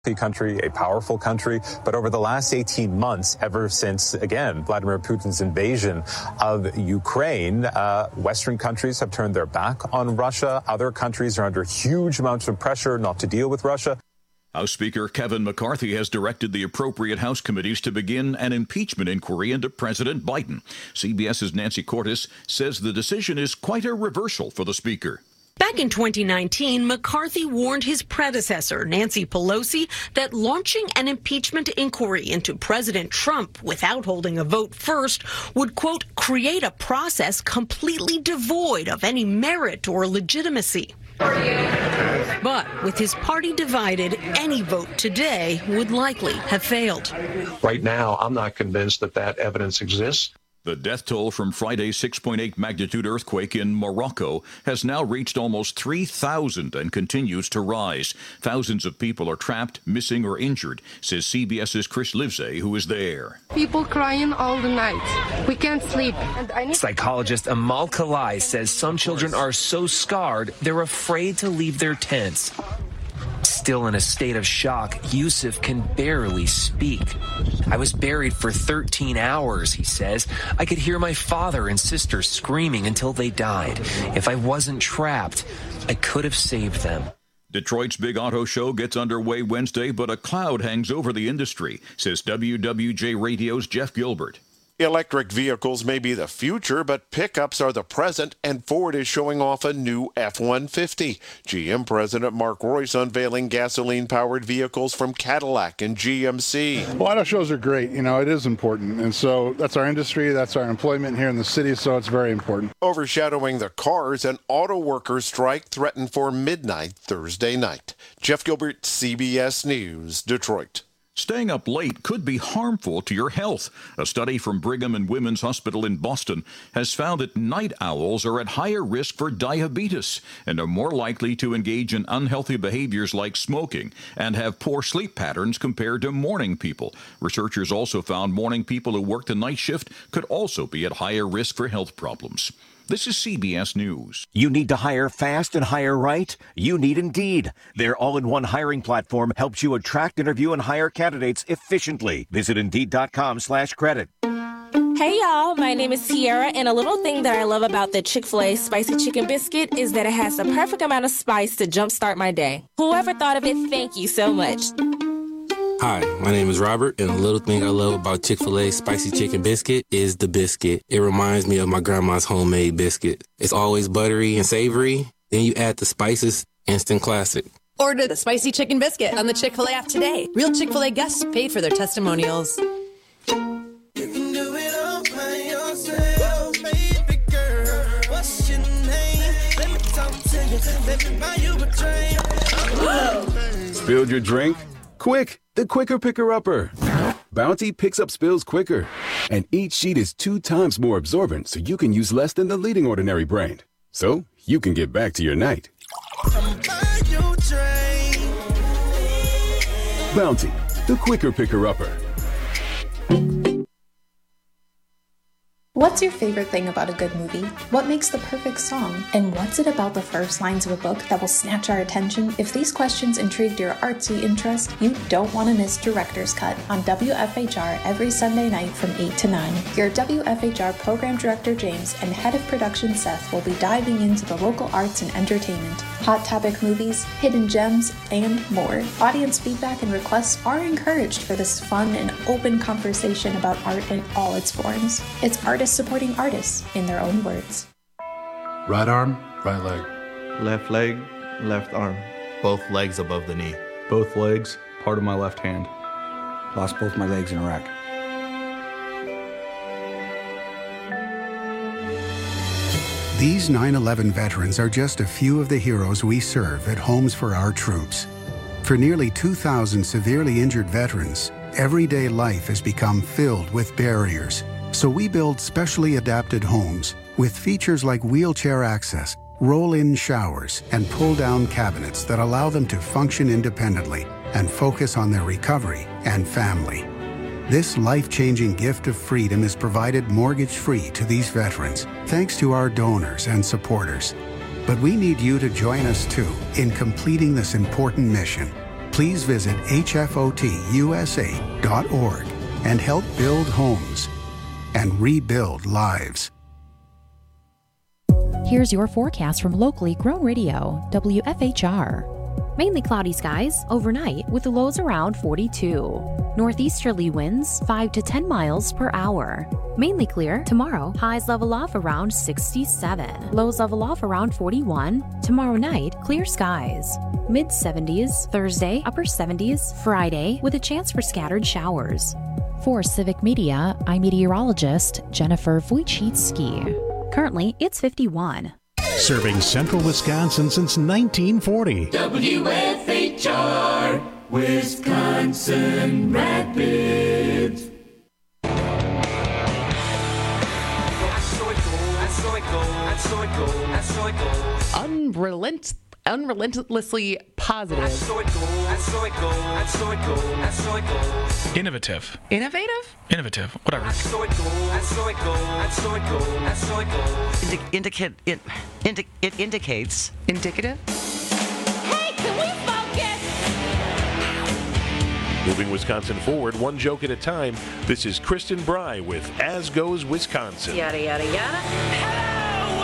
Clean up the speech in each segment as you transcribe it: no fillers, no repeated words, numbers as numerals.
country, a powerful country, but over the last 18 months, ever since, again, Vladimir Putin's invasion of Ukraine, Western countries have turned their back on Russia. Other countries are under huge amounts of pressure not to deal with Russia. House Speaker Kevin McCarthy has directed the appropriate House committees to begin an impeachment inquiry into President Biden. CBS's Nancy Cordes says the decision is quite a reversal for the Speaker. Back in 2019, McCarthy warned his predecessor, Nancy Pelosi, that launching an impeachment inquiry into President Trump without holding a vote first would, quote, create a process completely devoid of any merit or legitimacy. But with his party divided, any vote today would likely have failed. Right now, I'm not convinced that that evidence exists. The death toll from Friday's 6.8 magnitude earthquake in Morocco has now reached almost 3,000 and continues to rise. Thousands of people are trapped, missing, or injured, says CBS's Chris Livesay, who is there. People crying all the night. We can't sleep. Psychologist Amal Khalai says some children are so scarred they're afraid to leave their tents. Still in a state of shock, Yusuf can barely speak. I was buried for 13 hours, he says. I could hear my father and sister screaming until they died. If I wasn't trapped, I could have saved them. Detroit's big auto show gets underway Wednesday, but a cloud hangs over the industry, says WWJ Radio's Jeff Gilbert. Electric vehicles may be the future, but pickups are the present, and Ford is showing off a new F-150. GM President Mark Royce unveiling gasoline-powered vehicles from Cadillac and GMC. Well, auto shows are great. You know, it is important. And so that's our industry, that's our employment here in the city, so it's very important. Overshadowing the cars, an auto workers' strike threatened for midnight Thursday night. Jeff Gilbert, CBS News, Detroit. Staying up late could be harmful to your health. A study from Brigham and Women's Hospital in Boston has found that night owls are at higher risk for diabetes and are more likely to engage in unhealthy behaviors like smoking and have poor sleep patterns compared to morning people. Researchers also found morning people who work the night shift could also be at higher risk for health problems. This is CBS News. You need to hire fast and hire right? You need Indeed. Their all-in-one hiring platform helps you attract, interview, and hire candidates efficiently. Visit Indeed.com/credit. Hey, y'all. My name is Tiara, and a little thing that I love about the Chick-fil-A Spicy Chicken Biscuit is that it has the perfect amount of spice to jumpstart my day. Whoever thought of it, thank you so much. Hi, my name is Robert, and the little thing I love about Chick-fil-A Spicy Chicken Biscuit is the biscuit. It reminds me of my grandma's homemade biscuit. It's always buttery and savory. Then you add the spices, instant classic. Order the Spicy Chicken Biscuit on the Chick-fil-A app today. Real Chick-fil-A guests paid for their testimonials. Spilled your drink? Quick, the quicker picker-upper. Bounty picks up spills quicker, and each sheet is 2 times more absorbent, so you can use less than the leading ordinary brand. So you can get back to your night. Bounty, the quicker picker-upper. What's your favorite thing about a good movie? What makes the perfect song? And what's it about the first lines of a book that will snatch our attention? If these questions intrigued your artsy interest, you don't want to miss Director's Cut on WFHR every Sunday night from 8 to 9. Your WFHR Program Director James and Head of Production Seth will be diving into the local arts and entertainment, hot topic movies, hidden gems, and more. Audience feedback and requests are encouraged for this fun and open conversation about art in all its forms. It's artists supporting artists in their own words. Right arm, right leg. Left leg, left arm. Both legs above the knee. Both legs, part of my left hand. Lost both my legs in Iraq. These 9/11 veterans are just a few of the heroes we serve at Homes for Our Troops. For nearly 2,000 severely injured veterans, everyday life has become filled with barriers. So we build specially adapted homes with features like wheelchair access, roll-in showers, and pull-down cabinets that allow them to function independently and focus on their recovery and family. This life-changing gift of freedom is provided mortgage-free to these veterans, thanks to our donors and supporters. But we need you to join us too in completing this important mission. please visit hfotusa.org and help build homes and rebuild lives. Here's your forecast from locally grown radio, WFHR. Mainly cloudy skies overnight with the lows around 42. Northeasterly winds 5 to 10 miles per hour. Mainly clear tomorrow. Highs level off around 67. Lows level off around 41. Tomorrow night, clear skies. Mid 70s Thursday, upper 70s Friday with a chance for scattered showers. For Civic Media, I'm meteorologist Jennifer Wojcicki. Currently, it's 51. Serving central Wisconsin since 1940. WFHR, Wisconsin Rapids. Unrelentlessly positive. Innovative. Innovative? Innovative. Whatever. It indicates. Indicative? Hey, can we focus? Moving Wisconsin forward, one joke at a time. This is Kristen Bry with As Goes Wisconsin. Yada, yada, yada. Hello,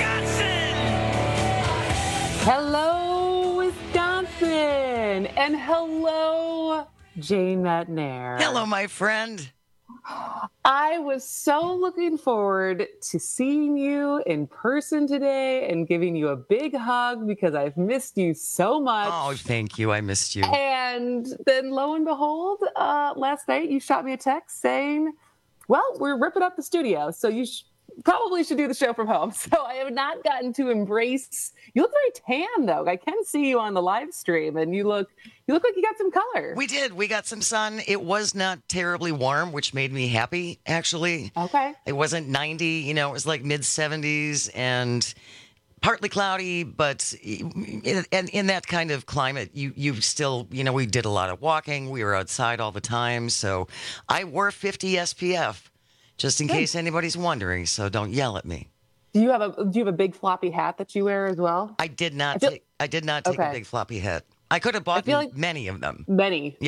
Wisconsin! Hello, Wisconsin! And hello, Jane Matnair. Hello, my friend. I was so looking forward to seeing you in person today and giving you a big hug because I've missed you so much. Oh, thank you. I missed you. And then lo and behold, last night you shot me a text saying, well, we're ripping up the studio, so you probably should do the show from home. So I have not gotten to embrace. You look very tan, though. I can see you on the live stream, and you look like you got some color. We did. We got some sun. It was not terribly warm, which made me happy, actually. Okay. It wasn't 90. It was like mid-70s and partly cloudy, but in that kind of climate, you still, we did a lot of walking. We were outside all the time. So I wore 50 SPF. Just in case anybody's wondering, so don't yell at me. Do you have a big floppy hat that you wear as well? I did not take a big floppy hat. I could have bought many of them. Many.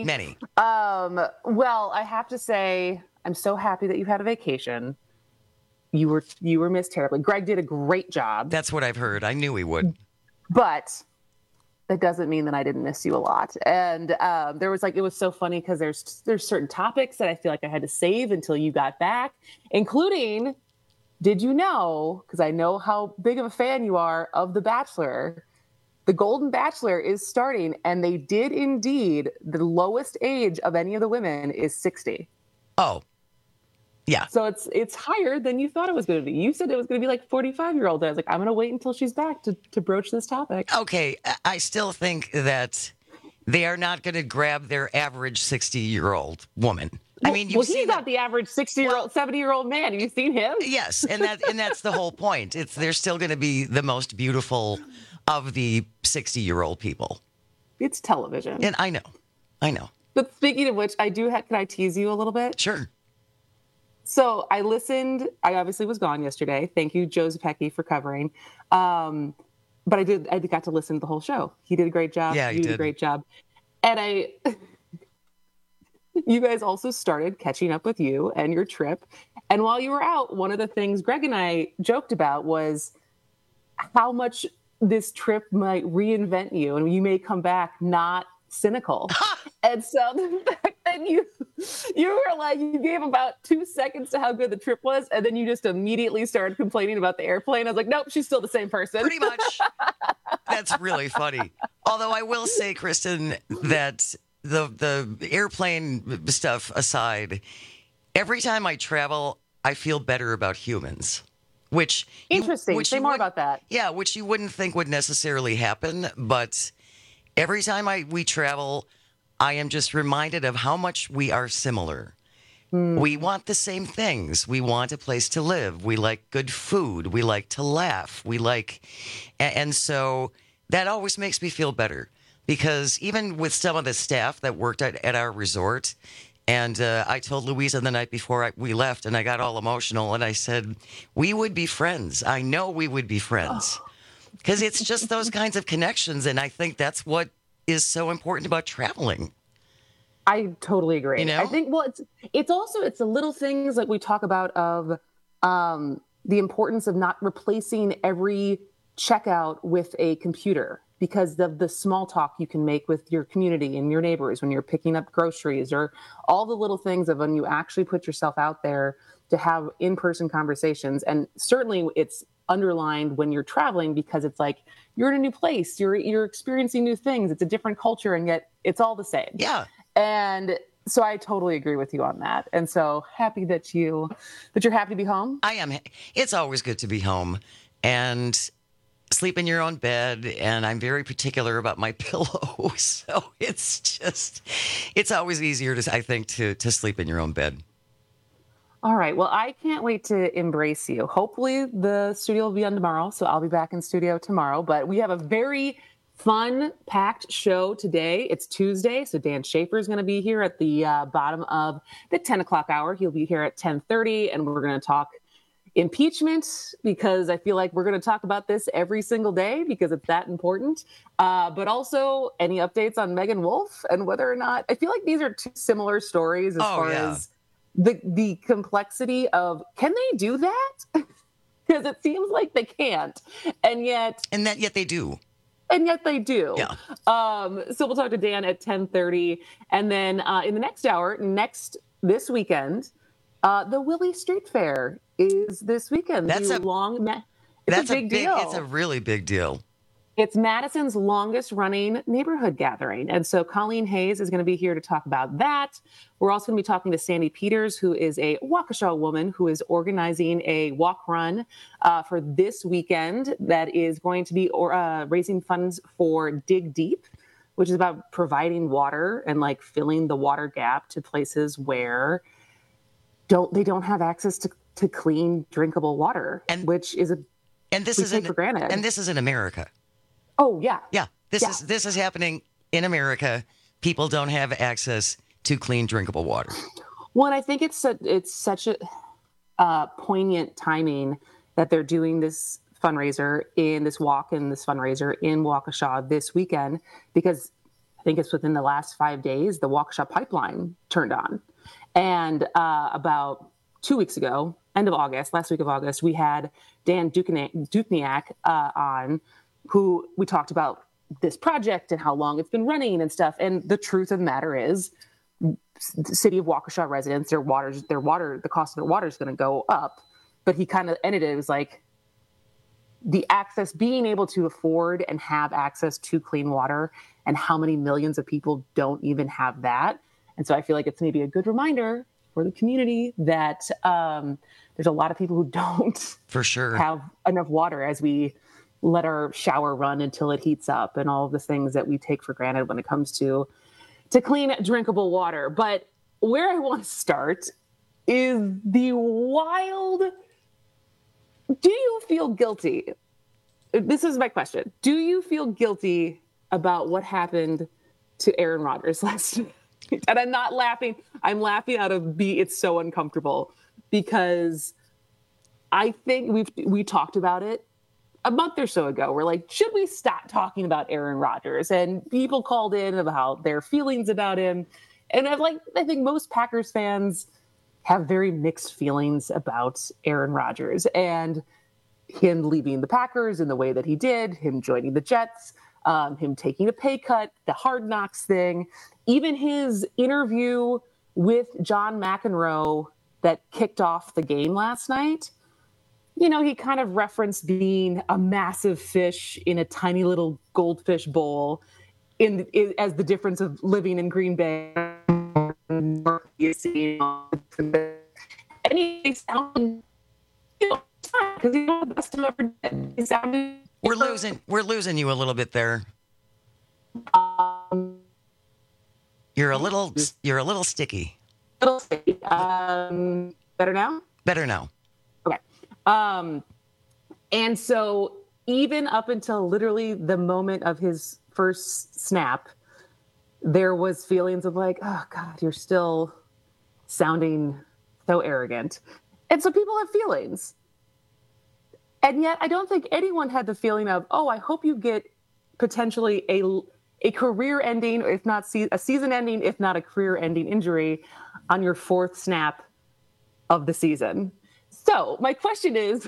Well, I have to say, I'm so happy that you had a vacation. You were missed terribly. Greg did a great job. That's what I've heard. I knew he would. But that doesn't mean that I didn't miss you a lot. And it was so funny because there's certain topics that I feel like I had to save until you got back, including, did you know, because I know how big of a fan you are of The Bachelor, The Golden Bachelor is starting, and they did indeed, the lowest age of any of the women is 60. Oh, yeah. So it's higher than you thought it was going to be. You said it was going to be like 45-year-olds. I was like, I'm going to wait until she's back to broach this topic. Okay, I still think that they are not going to grab their average 60-year-old woman. Well, he's not the average 60-year-old, 70-year-old man. Have you seen him? Yes, and that's the whole point. They're still going to be the most beautiful of the 60-year-old people. It's television. And I know. But speaking of which, can I tease you a little bit? Sure. So I listened. I obviously was gone yesterday. Thank you, Joe Zepecki, for covering. But I got to listen to the whole show. He did a great job. Yeah, you did a great job. And you guys also started catching up with you and your trip. And while you were out, one of the things Greg and I joked about was how much this trip might reinvent you, and you may come back not cynical. And so the fact that you were like, you gave about 2 seconds to how good the trip was, and then you just immediately started complaining about the airplane. I was like, nope, she's still the same person. Pretty much. That's really funny. Although I will say, Kristen, that the airplane stuff aside, every time I travel, I feel better about humans. Interesting. Say more about that. Yeah, which you wouldn't think would necessarily happen, but every time we travel, I am just reminded of how much we are similar. We want the same things. We want a place to live. We like good food. We like to laugh. And so that always makes me feel better, because even with some of the staff that worked at our resort, and I told Louisa the night before we left, and I got all emotional, and I said, we would be friends. I know we would be friends. Because it's just those kinds of connections, and I think that's what is so important about traveling. I totally agree. You know? I think, well, it's the little things that we talk about of the importance of not replacing every checkout with a computer, because of the small talk you can make with your community and your neighbors when you're picking up groceries, or all the little things of when you actually put yourself out there to have in-person conversations. And certainly it's underlined when you're traveling, because it's like you're in a new place, you're experiencing new things, it's a different culture, and yet it's all the same. Yeah. And so I totally agree with you on that. And so happy that you're happy to be home. I am. It's always good to be home and sleep in your own bed. And I'm very particular about my pillow. So it's always easier I think, to sleep in your own bed. All right. Well, I can't wait to embrace you. Hopefully the studio will be on tomorrow, so I'll be back in studio tomorrow. But we have a very fun, packed show today. It's Tuesday, so Dan Schaefer is going to be here at the bottom of the 10 o'clock hour. He'll be here at 10:30, and we're going to talk impeachment, because I feel like we're going to talk about this every single day because it's that important. But also any updates on Megan Wolf and whether or not, I feel like these are two similar stories as far as the complexity of, can they do that? Because it seems like they can't. And yet they do. And yet they do. Yeah. So we'll talk to Dan at 10:30. And then in the next hour, this weekend, the Willie Street Fair is this weekend. That's a big deal. It's a really big deal. It's Madison's longest running neighborhood gathering. And so Colleen Hayes is going to be here to talk about that. We're also going to be talking to Sandy Peters, who is a Waukesha woman who is organizing a walk run for this weekend that is going to be raising funds for Dig Deep, which is about providing water and like filling the water gap to places where they don't have access to clean, drinkable water, which is take for granted. And this is in America. Oh, yeah. Yeah. This is happening in America. People don't have access to clean, drinkable water. Well, and I think it's such a poignant timing that they're doing this fundraiser in Waukesha this weekend, because I think it's within the last 5 days, the Waukesha pipeline turned on. And about 2 weeks ago, last week of August, we had Dan Dukniak on, who we talked about this project and how long it's been running and stuff. And the truth of the matter is, the city of Waukesha residents, the cost of their water is going to go up. But he kind of ended it was like the access, being able to afford and have access to clean water, and how many millions of people don't even have that. And so I feel like it's maybe a good reminder for the community that there's a lot of people who don't for sure have enough water, as we let our shower run until it heats up, and all of the things that we take for granted when it comes to clean, drinkable water. But where I want to start is the wild, do you feel guilty? This is my question. Do you feel guilty about what happened to Aaron Rodgers last night? And I'm not laughing. I'm laughing out of it's so uncomfortable, because I think we talked about it a month or so ago. We're like, should we stop talking about Aaron Rodgers? And people called in about their feelings about him. And I think most Packers fans have very mixed feelings about Aaron Rodgers and him leaving the Packers in the way that he did, him joining the Jets, him taking a pay cut, the Hard Knocks thing, even his interview with John McEnroe that kicked off the game last night. You know, he kind of referenced being a massive fish in a tiny little goldfish bowl as the difference of living in Green Bay. And he sounded, because he's one of the best I've ever did. He sounded. We're losing you a little bit there. You're a little sticky. Little sticky. Better now? Better now. Okay. And so even up until literally the moment of his first snap, there was feelings of like, oh God, you're still sounding so arrogant. And so people have feelings. And yet I don't think anyone had the feeling of, oh, I hope you get potentially a career-ending, if not a season-ending, if not a career-ending injury on your fourth snap of the season. So my question is,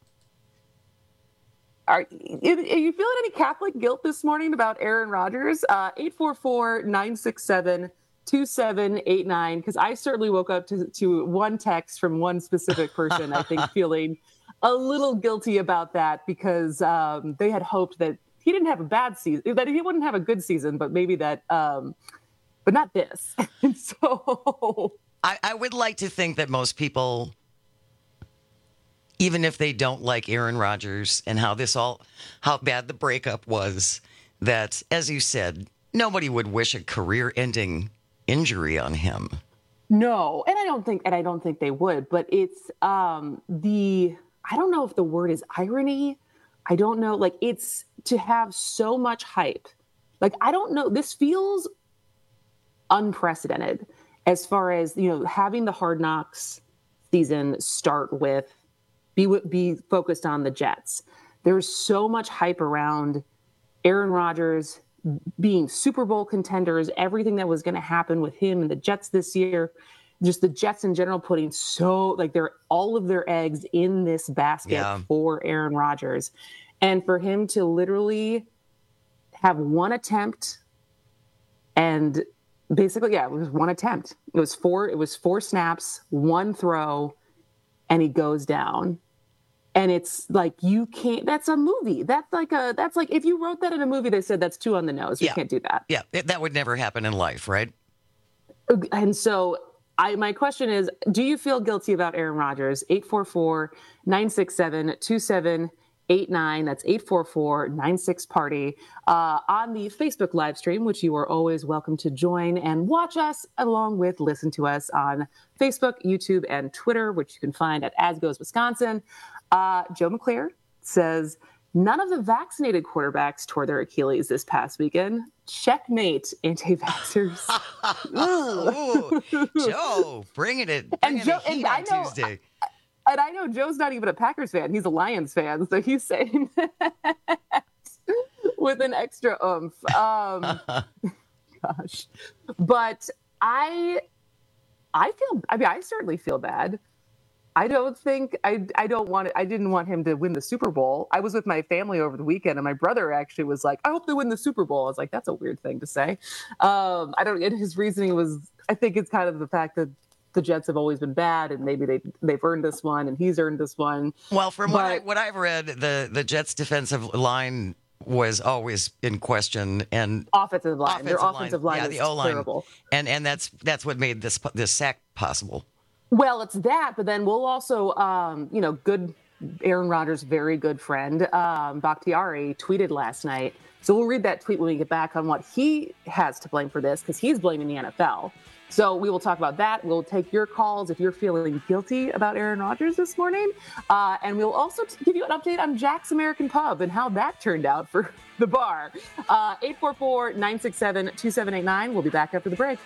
are you feeling any Catholic guilt this morning about Aaron Rodgers? 844-967-2789, because I certainly woke up to one text from one specific person, I think, feeling a little guilty about that because they had hoped that he didn't have a bad season, that he wouldn't have a good season, but maybe that, but not this. And so I would like to think that most people, even if they don't like Aaron Rodgers and how bad the breakup was, that, as you said, nobody would wish a career-ending injury on him. No, and I don't think they would. But it's I don't know if the word is irony. I don't know. Like, it's to have so much hype. Like, I don't know. This feels unprecedented as far as, having the Hard Knocks season start with. Be focused on the Jets. There's so much hype around Aaron Rodgers being Super Bowl contenders, everything that was going to happen with him and the Jets this year, just the Jets in general putting all of their eggs in this basket for Aaron Rodgers. And for him to literally have one attempt and basically, it was one attempt. It was four snaps, one throw, and he goes down. And it's like, you can't, that's a movie. That's like if you wrote that in a movie, they said that's too on the nose. You can't do that. Yeah. That would never happen in life, right? And so my question is, do you feel guilty about Aaron Rodgers? 844-967-2789. That's 844-96-PARTY on the Facebook live stream, which you are always welcome to join and watch us along with listen to us on Facebook, YouTube, and Twitter, which you can find at As Goes Wisconsin. Joe McClure says, none of the vaccinated quarterbacks tore their Achilles this past weekend. Checkmate, anti-vaxxers. Ooh, Joe, bringing it heat on Tuesday. And I know Joe's not even a Packers fan. He's a Lions fan. So he's saying that with an extra oomph. Gosh. But I certainly feel bad. I didn't want him to win the Super Bowl. I was with my family over the weekend and my brother actually was like, I hope they win the Super Bowl. I was like, that's a weird thing to say. His reasoning was, I think it's kind of the fact that the Jets have always been bad and maybe they've earned this one and he's earned this one. Well, from what I've read, the Jets defensive line was always in question, and offensive line. Their offensive line is the O-line. terrible. And that's what made this sack possible. Well, it's that, but then we'll also, good Aaron Rodgers' very good friend, Bakhtiari, tweeted last night. So we'll read that tweet when we get back on what he has to blame for this, because he's blaming the NFL. So we will talk about that. We'll take your calls if you're feeling guilty about Aaron Rodgers this morning. And we'll also give you an update on Jack's American Pub and how that turned out for the bar. 844-967-2789. We'll be back after the break.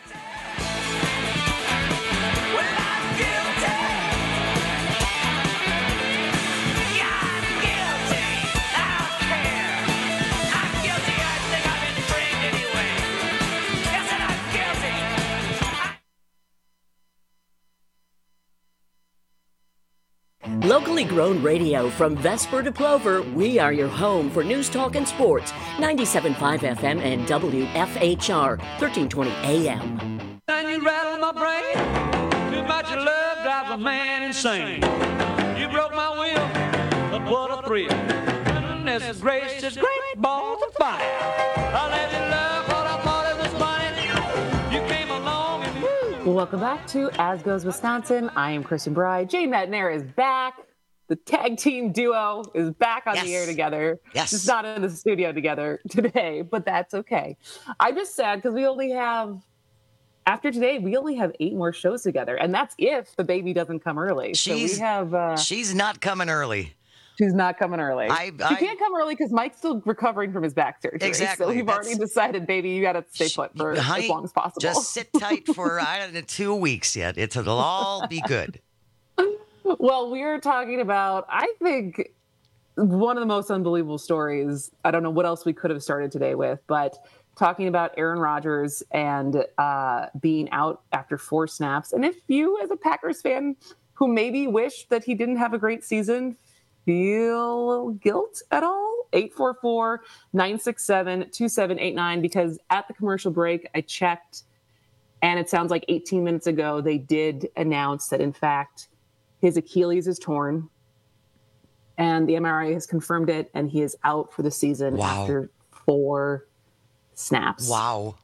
Locally grown radio from Vesper to Plover, we are your home for news, talk, and sports. 97.5 FM and WFHR, 1320 AM. And you rattle my brain. Too much of love drives a man insane. You broke my will, but what a thrill. Goodness gracious, great balls of fire. I let you love what I thought it was funny. You came along and Welcome back to As Goes Wisconsin. I am Kristen Bry. Jay Metnair is back. The tag team duo is back on the air together. Yes. Just not in the studio together today, but that's okay. I'm just sad because after today, we only have 8 more shows together. And that's if the baby doesn't come early. She's not coming early. She's not coming early. She can't come early because Mike's still recovering from his back surgery. Exactly. So we've already decided, baby, you got to stay put for as long as possible. Just sit tight for 2 weeks yet. It'll all be good. Well, we're talking about, I think, one of the most unbelievable stories. I don't know what else we could have started today with, but talking about Aaron Rodgers and being out after 4 snaps. And if you, as a Packers fan who maybe wish that he didn't have a great season, feel guilt at all, 844-967-2789, because at the commercial break, I checked, and it sounds like 18 minutes ago, they did announce that, in fact, his Achilles is torn, and the MRI has confirmed it, and he is out for the season after 4 snaps. Wow.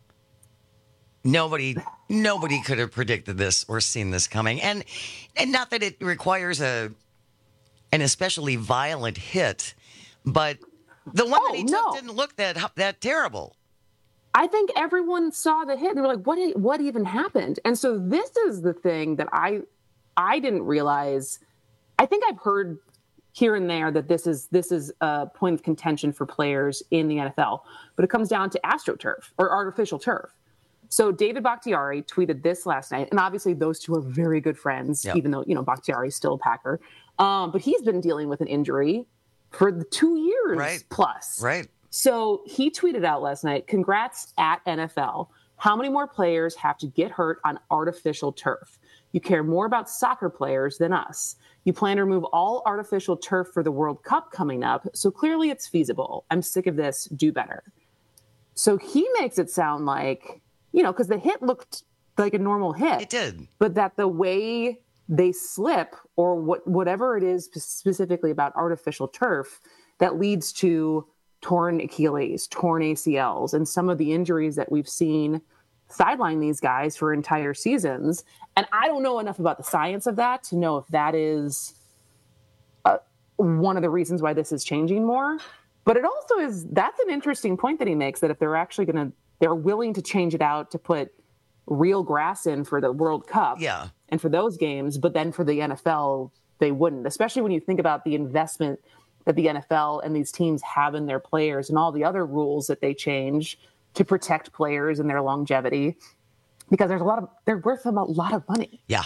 Nobody could have predicted this or seen this coming. And not that it requires an especially violent hit, but the one that he took didn't look that terrible. I think everyone saw the hit and they were like, what even happened? And so this is the thing that I didn't realize. I think I've heard here and there that this is a point of contention for players in the NFL, but it comes down to AstroTurf or artificial turf. So David Bakhtiari tweeted this last night, and obviously those two are very good friends, even though, Bakhtiari is still a Packer. But he's been dealing with an injury for 2 years plus. Right. So he tweeted out last night, "Congrats at NFL. How many more players have to get hurt on artificial turf? You care more about soccer players than us. You plan to remove all artificial turf for the World Cup coming up, so clearly it's feasible. I'm sick of this. Do better." So he makes it sound like, because the hit looked like a normal hit. It did. But that the way they slip, or whatever it is specifically about artificial turf, that leads to torn Achilles, torn ACLs, and some of the injuries that we've seen sideline these guys for entire seasons. And I don't know enough about the science of that to know if that is one of the reasons why this is changing more. But it also that's an interesting point that he makes, that if they're actually they're willing to change it out to put real grass in for the World Cup and for those games, but then for the NFL, they wouldn't, especially when you think about the investment that the NFL and these teams have in their players and all the other rules that they change to protect players and their longevity, because they're worth them a lot of money. Yeah.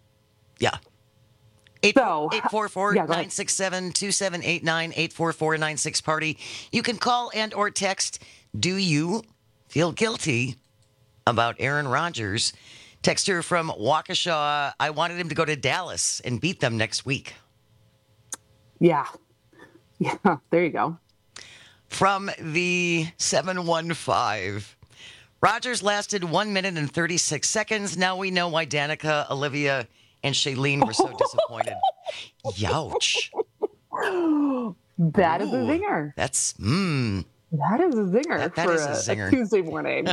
844-967-2789, 844-96-PARTY. You can call and or text, do you feel guilty about Aaron Rodgers? Texter from Waukesha, I wanted him to go to Dallas and beat them next week. Yeah, there you go. From the 715, Rodgers lasted 1 minute and 36 seconds. Now we know why Danica, Olivia, and Shailene were so disappointed. Youch. That is a zinger. That is a zinger that for is a zinger. a Tuesday morning.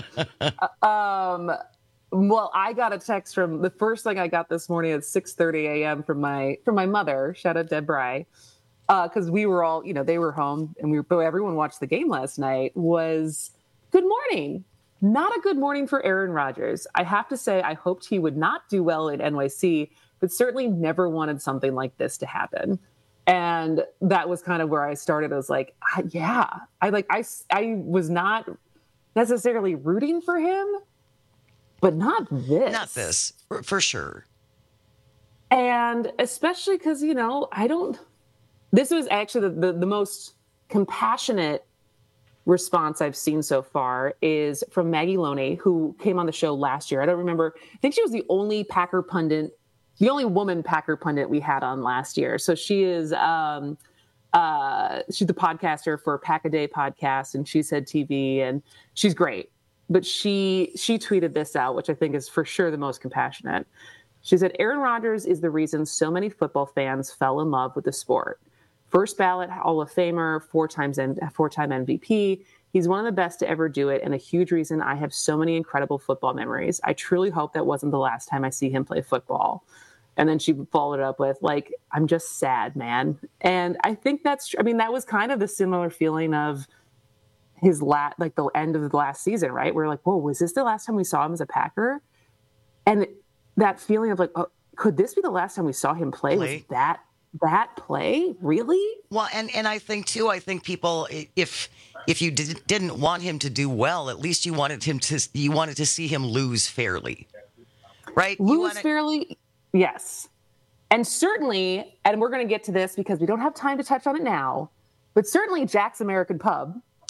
Well, I got a text from the first thing I got this morning at 6:30 a.m. from my mother. Shout out Deb Bry. Because we were all, they were home and everyone watched the game last night, was good morning. Not a good morning for Aaron Rodgers. I have to say, I hoped he would not do well at NYC, but certainly never wanted something like this to happen. And that was kind of where I started. I was like, I was not necessarily rooting for him, but not this. Not this, for sure. And especially because, this was actually the most compassionate response I've seen so far is from Maggie Loney, who came on the show last year. I don't remember. I think she was the only Packer pundit, the only woman Packer pundit we had on last year. So she is, she's the podcaster for Pack-A-Day podcast and She's Head TV, and she's great. But she tweeted this out, which I think is for sure the most compassionate. She said, Aaron Rodgers is the reason so many football fans fell in love with the sport. First ballot Hall of Famer, four-time MVP. He's one of the best to ever do it, and a huge reason I have so many incredible football memories. I truly hope that wasn't the last time I see him play football. And then she followed it up with, I'm just sad, man. And I think that was kind of the similar feeling of his the end of the last season, right? We're like, whoa, was this the last time we saw him as a Packer? And that feeling of could this be the last time we saw him play? Was that play really? Well, and I think too, people, if you didn't want him to do well, at least you wanted to see him lose fairly, right? Fairly, yes. And certainly, and we're going to get to this because we don't have time to touch on it now, but certainly Jack's American Pub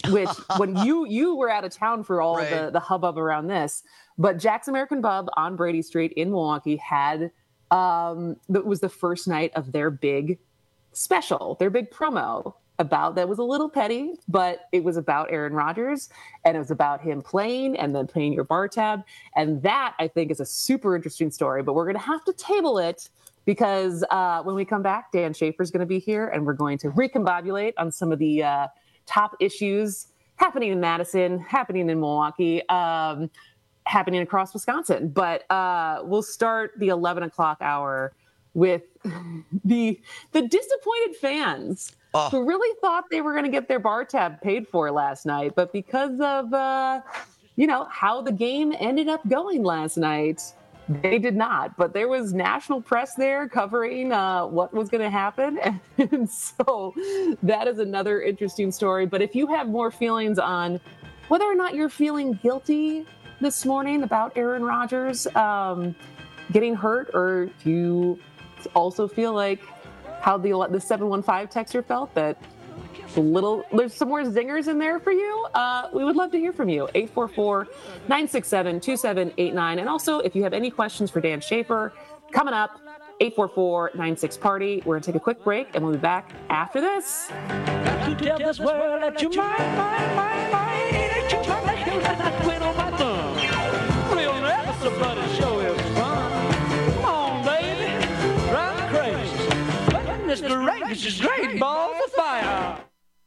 which when you were out of town for all Right. the hubbub around this, but Jack's American Pub on Brady Street in Milwaukee had that was the first night of their big special, their big promo that was a little petty, but it was about Aaron Rodgers, and it was about him playing and then playing your bar tab. And that, I think, is a super interesting story, but we're going to have to table it because when we come back, Dan Schaefer's going to be here, and we're going to recombobulate on some of the top issues happening in Madison, happening in Milwaukee, happening across Wisconsin. But we'll start the 11 o'clock hour with the disappointed fans who really thought they were going to get their bar tab paid for last night. But because of, how the game ended up going last night, they did not. But there was national press there covering what was going to happen. And so that is another interesting story. But if you have more feelings on whether or not you're feeling guilty this morning about Aaron Rodgers getting hurt, or if you also feel like how the 715 texter felt, that there's some more zingers in there for you, we would love to hear from you. 844-967-2789. And also, if you have any questions for Dan Schaefer, coming up, 844-96-PARTY. We're going to take a quick break, and we'll be back after this. To tell this world that you mine, that you quit on my thumb. We'll never somebody show us fun. Come on, baby, drive me crazy. Goodness gracious, great balls of fire.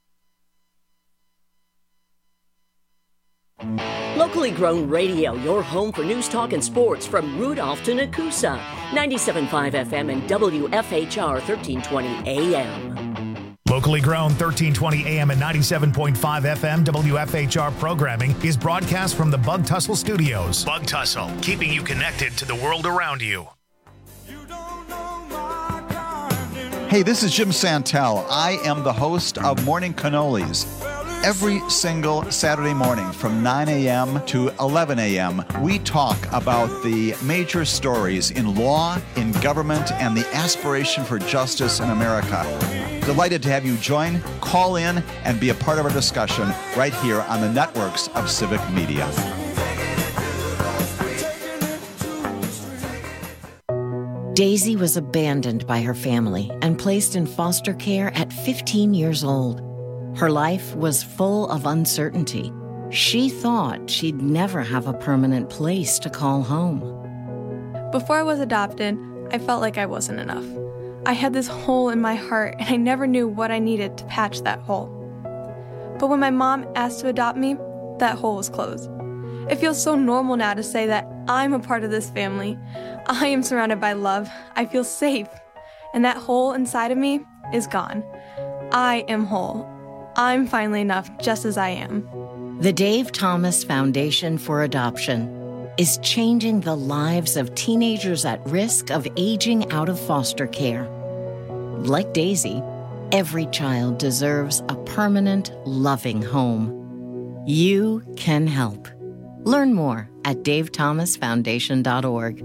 Locally grown radio, your home for news, talk, and sports from Rudolph to Nakusa. 97.5 FM and WFHR 1320 AM. Locally grown 1320 AM and 97.5 FM WFHR programming is broadcast from the Bug Tussle Studios. Bug Tussle, keeping you connected to the world around you. Hey, this is Jim Santel. I am the host of Morning Cannolis. Every single Saturday morning from 9 a.m. to 11 a.m., we talk about the major stories in law, in government, and the aspiration for justice in America. Delighted to have you join, call in, and be a part of our discussion right here on the networks of Civic Media. Daisy was abandoned by her family and placed in foster care at 15 years old. Her life was full of uncertainty. She thought she'd never have a permanent place to call home. Before I was adopted, I felt like I wasn't enough. I had this hole in my heart, and I never knew what I needed to patch that hole. But when my mom asked to adopt me, that hole was closed. It feels so normal now to say that I'm a part of this family. I am surrounded by love. I feel safe. And that hole inside of me is gone. I am whole. I'm finally enough just as I am. The Dave Thomas Foundation for Adoption is changing the lives of teenagers at risk of aging out of foster care. Like Daisy, every child deserves a permanent, loving home. You can help. Learn more at davethomasfoundation.org.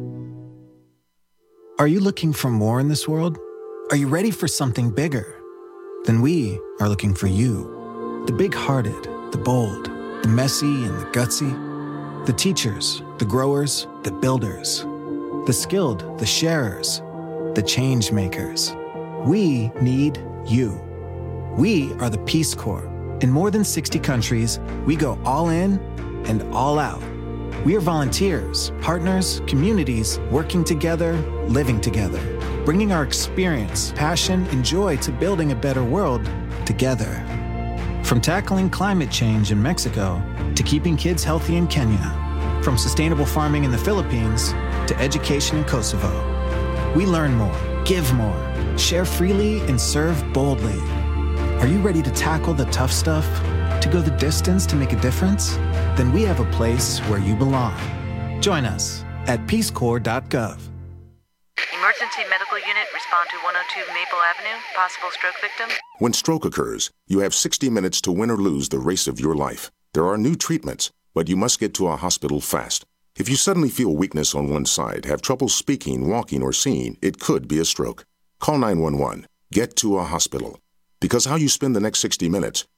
Are you looking for more in this world? Are you ready for something bigger? Then we are looking for you. The big-hearted, the bold, the messy and the gutsy. The teachers, the growers, the builders. The skilled, the sharers, the change makers. We need you. We are the Peace Corps. In more than 60 countries, we go all in and all out. We are volunteers, partners, communities, working together, living together, bringing our experience, passion, and joy to building a better world together. From tackling climate change in Mexico to keeping kids healthy in Kenya, from sustainable farming in the Philippines to education in Kosovo. We learn more, give more, share freely, and serve boldly. Are you ready to tackle the tough stuff? To go the distance to make a difference? Then we have a place where you belong. Join us at peacecorps.gov. Emergency medical unit, respond to 102 Maple Avenue, possible stroke victim. When stroke occurs, you have 60 minutes to win or lose the race of your life. There are new treatments, but you must get to a hospital fast. If you suddenly feel weakness on one side, have trouble speaking, walking, or seeing, it could be a stroke. Call 911. Get to a hospital. Because how you spend the next 60 minutes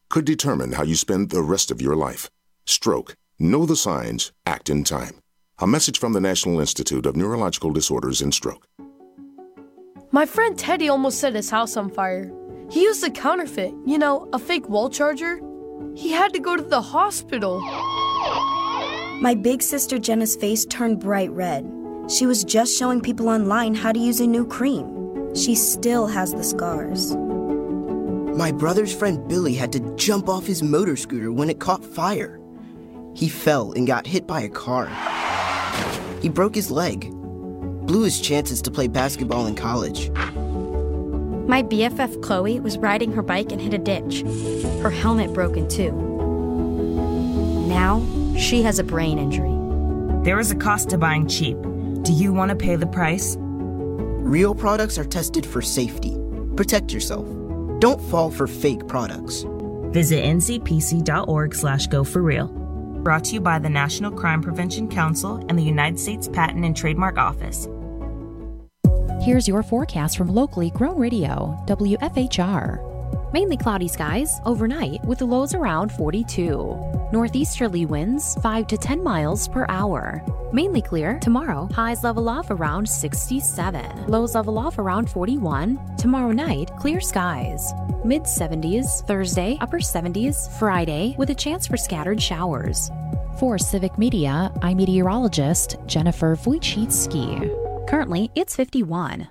could determine how you spend the rest of your life. Stroke. Know the signs. Act in time. A message from the National Institute of Neurological Disorders and Stroke. My friend Teddy almost set his house on fire. He used a counterfeit, a fake wall charger. He had to go to the hospital. My big sister Jenna's face turned bright red. She was just showing people online how to use a new cream. She still has the scars. My brother's friend Billy had to jump off his motor scooter when it caught fire. He fell and got hit by a car. He broke his leg, blew his chances to play basketball in college. My BFF Chloe was riding her bike and hit a ditch. Her helmet broke in two. Now, she has a brain injury. There is a cost to buying cheap. Do you want to pay the price? Real products are tested for safety. Protect yourself. Don't fall for fake products. Visit ncpc.org/go4real. Brought to you by the National Crime Prevention Council and the United States Patent and Trademark Office. Here's your forecast from locally grown radio, WFHR. Mainly cloudy skies overnight with the lows around 42. Northeasterly winds 5 to 10 miles per hour. Mainly clear tomorrow. Highs level off around 67. Lows level off around 41. Tomorrow night, clear skies. Mid-70s Thursday, upper 70s Friday with a chance for scattered showers. For Civic Media, I'm meteorologist Jennifer Wojcicki. Currently, it's 51.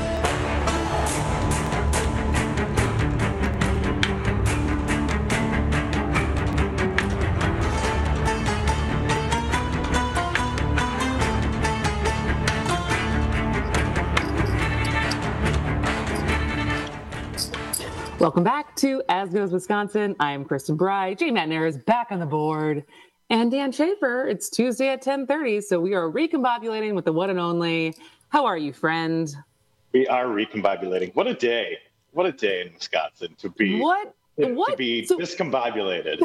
Welcome back to As Goes Wisconsin. I'm Kristen Bry. Jay Mattner is back on the board. And Dan Schaefer, it's Tuesday at 10:30, so we are recombobulating with the one and only. How are you, friend? We are recombobulating. What a day. What a day in Wisconsin to be discombobulated.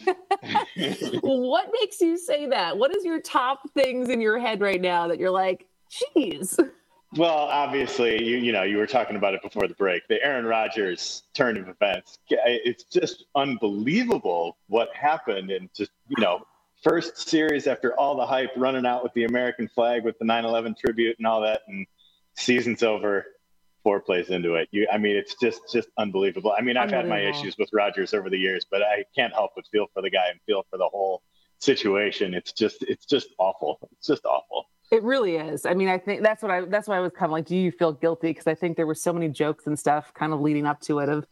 What makes you say that? What is your top things in your head right now that you're like, geez? Well, obviously, you were talking about it before the break. The Aaron Rodgers turn of events. It's just unbelievable what happened. And just, first series after all the hype, running out with the American flag with the 9/11 tribute and all that. And season's over 4 plays into it. It's just unbelievable. I've had my issues with Rodgers over the years, but I can't help but feel for the guy and feel for the whole situation. It's just awful. It's just awful. It really is. I think that's why I was kind of like, do you feel guilty? Because I think there were so many jokes and stuff kind of leading up to it I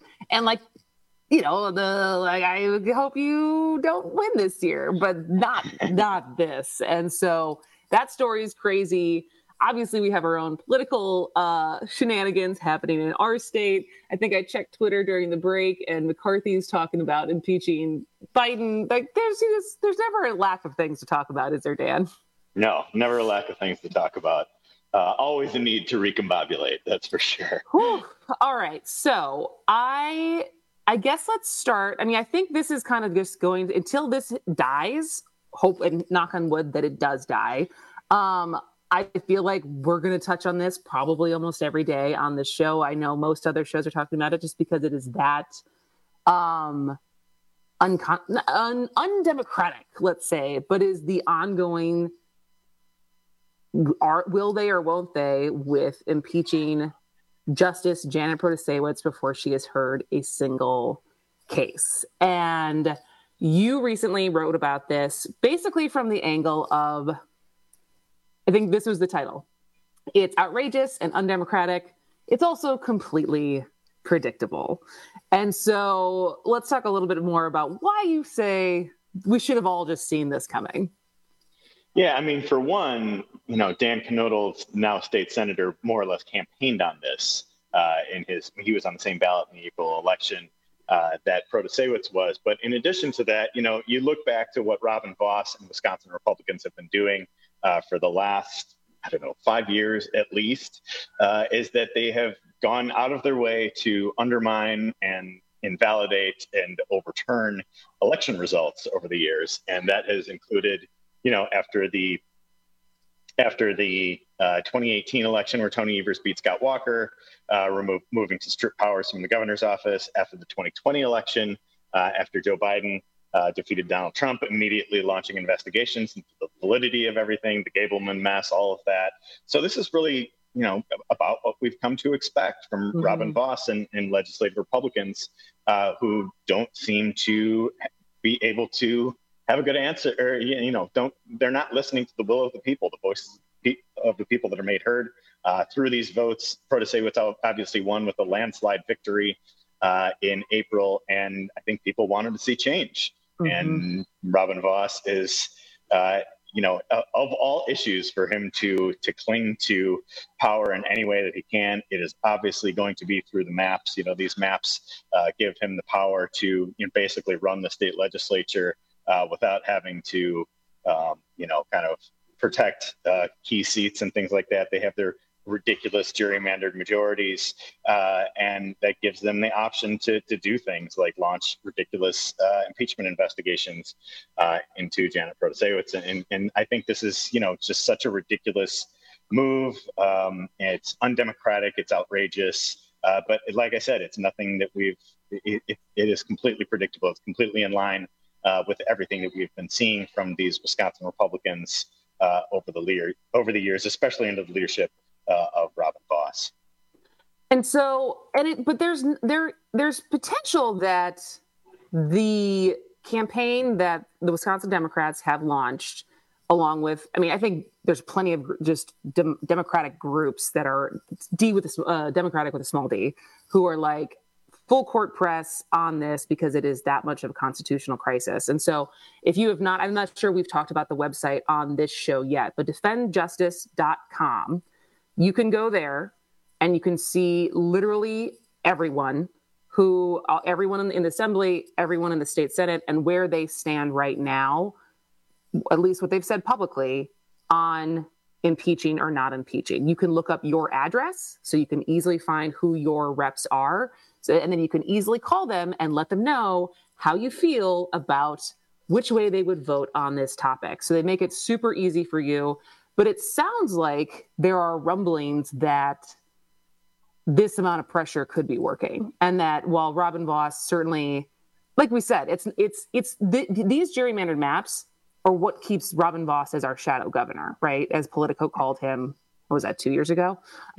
hope you don't win this year, but not this. And so that story is crazy. Obviously, we have our own political shenanigans happening in our state. I think I checked Twitter during the break, and McCarthy's talking about impeaching Biden. Like, there's never a lack of things to talk about, is there, Dan? No, never a lack of things to talk about. Always a need to recombobulate, that's for sure. Whew. All right, so I guess let's start. I think this is kind of just going until this dies. Hope and knock on wood that it does die. I feel like we're going to touch on this probably almost every day on this show. I know most other shows are talking about it just because it is that undemocratic, let's say, but is the ongoing. Will they or won't they with impeaching Justice Janet Protasiewicz before she has heard a single case? And you recently wrote about this basically from the angle of, I think this was the title. It's outrageous and undemocratic. It's also completely predictable. And so let's talk a little bit more about why you say we should have all just seen this coming. Yeah, for one, Dan Knodl's now state senator more or less campaigned on this he was on the same ballot in the April election that Protasiewicz was. But in addition to that, you look back to what Robin Vos and Wisconsin Republicans have been doing for the last, 5 years at least, is that they have gone out of their way to undermine and invalidate and overturn election results over the years. And that has included, after the 2018 election where Tony Evers beat Scott Walker, moving to strip powers from the governor's office, after the 2020 election, after Joe Biden defeated Donald Trump, immediately launching investigations into the validity of everything, the Gableman mess, all of that. So this is really, about what we've come to expect from Robin Vos and legislative Republicans who don't seem to be able to have a good answer, or, they're not listening to the will of the people, the voices of the people that are made heard through these votes. Protasiewicz obviously won with a landslide victory in April, and I think people wanted to see change. And Robin Vos is, of all issues for him to cling to power in any way that he can, it is obviously going to be through the maps. These maps give him the power to basically run the state legislature without having to, kind of protect key seats and things like that. They have their ridiculous gerrymandered majorities, and that gives them the option to do things like launch ridiculous impeachment investigations into Janet Protasiewicz. And I think this is, just such a ridiculous move. It's undemocratic, it's outrageous, but like I said, it's nothing that it is completely predictable. It's completely in line with everything that we've been seeing from these Wisconsin Republicans over the years, especially under the leadership of Robin Vos. But there's potential that the campaign that the Wisconsin Democrats have launched, along with, I think there's plenty of just Democratic groups that are Democratic with a small d, who are like full court press on this because it is that much of a constitutional crisis. And so if you have not, I'm not sure we've talked about the website on this show yet, but defendjustice.com. You can go there and you can see literally everyone in the Assembly, everyone in the state Senate, and where they stand right now, at least what they've said publicly on impeaching or not impeaching. You can look up your address, so you can easily find who your reps are. And then you can easily call them and let them know how you feel about which way they would vote on this topic. So they make it super easy for you. But it sounds like there are rumblings that this amount of pressure could be working, and that while Robin Vos certainly, like we said, these gerrymandered maps are what keeps Robin Vos as our shadow governor, right? As Politico called him, what was that, 2 years ago?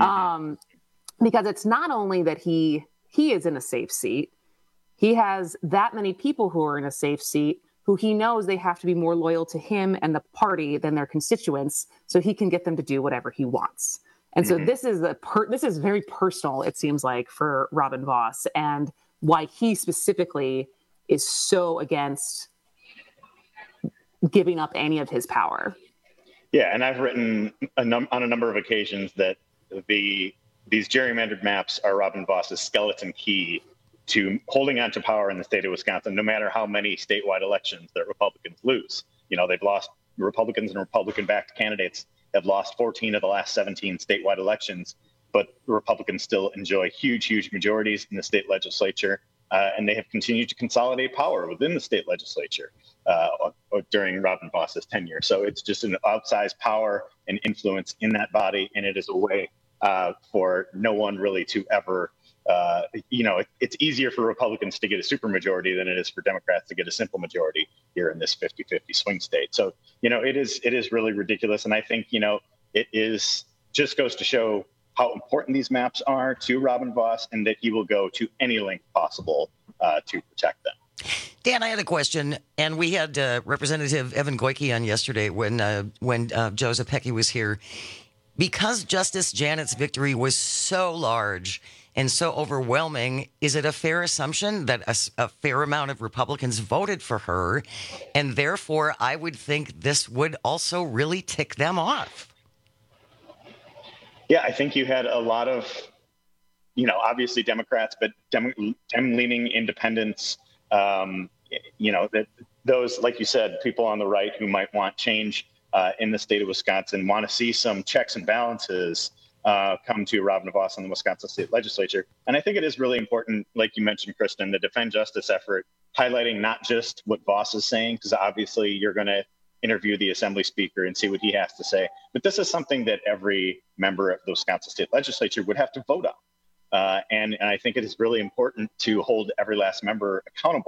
Because it's not only that he is in a safe seat, he has that many people who are in a safe seat who he knows they have to be more loyal to him and the party than their constituents, so he can get them to do whatever he wants. And so this is very personal, it seems like, for Robin Vos, and why he specifically is so against giving up any of his power. Yeah, and I've written on a number of occasions that these gerrymandered maps are Robin Vos's skeleton key to holding on to power in the state of Wisconsin, no matter how many statewide elections that Republicans lose. They've lost, Republicans and Republican-backed candidates have lost 14 of the last 17 statewide elections, but Republicans still enjoy huge majorities in the state legislature, and they have continued to consolidate power within the state legislature during Robin Vos's tenure. So it's just an outsized power and influence in that body, and it is a way for no one really to ever it's easier for Republicans to get a supermajority than it is for Democrats to get a simple majority here in this 50-50 swing state. So, it is really ridiculous. And I think, it is just goes to show how important these maps are to Robin Vos, and that he will go to any length possible to protect them. Dan, I had a question, and we had Representative Evan Goyke on yesterday when Joe Zepecki was here. Because Justice Janet's victory was so large and so overwhelming, is it a fair assumption that a fair amount of Republicans voted for her, and therefore I would think this would also really tick them off? Yeah, I think you had a lot of, obviously Democrats, but Dem-leaning independents, that those, like you said, people on the right who might want change in the state of Wisconsin, want to see some checks and balances come to Robin Vos and the Wisconsin State Legislature. And I think it is really important, like you mentioned, Kristen, the Defend Justice effort, highlighting not just what Vos is saying, because obviously you're going to interview the Assembly Speaker and see what he has to say. But this is something that every member of the Wisconsin State Legislature would have to vote on. And I think it is really important to hold every last member accountable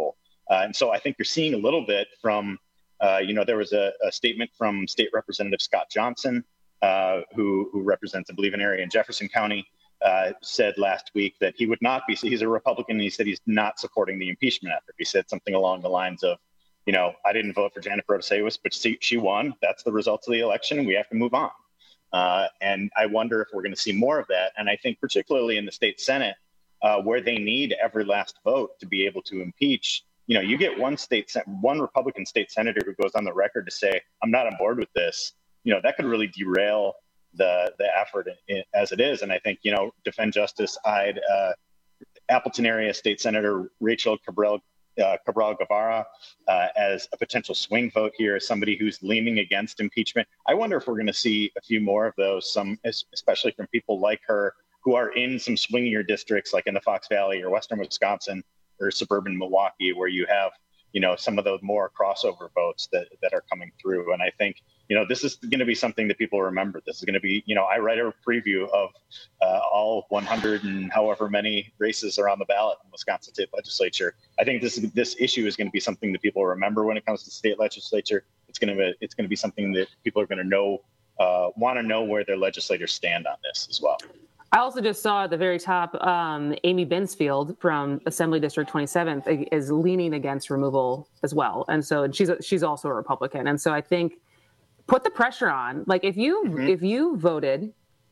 And so I think you're seeing a little bit from, there was a statement from State Representative Scott Johnson, who represents, I believe, an area in Jefferson County, said last week that he would not be, he's a Republican, and he said he's not supporting the impeachment effort. He said something along the lines of, I didn't vote for Janet Protasewicz, but she won. That's the results of the election, and we have to move on. And I wonder if we're going to see more of that. And I think particularly in the state Senate, where they need every last vote to be able to impeach, you get one Republican state senator who goes on the record to say, I'm not on board with this. That could really derail the effort as it is. And I think, Defend Justice eyed Appleton area State Senator Rachel Cabral Guevara as a potential swing vote here, as somebody who's leaning against impeachment. I wonder if we're going to see a few more of those, especially from people like her who are in some swingier districts, like in the Fox Valley or Western Wisconsin or suburban Milwaukee, where you have, some of those more crossover votes that are coming through. And I think, this is going to be something that people remember. This is going to be, I write a preview of all 100 and however many races are on the ballot in the Wisconsin State Legislature. I think this issue is going to be something that people remember when it comes to the state legislature. It's going to be something that people are going to know, want to know where their legislators stand on this as well. I also just saw at the very top, Amy Bensfield from Assembly District 27th is leaning against removal as well. And so she's also a Republican. And so I think put the pressure on. Like if you voted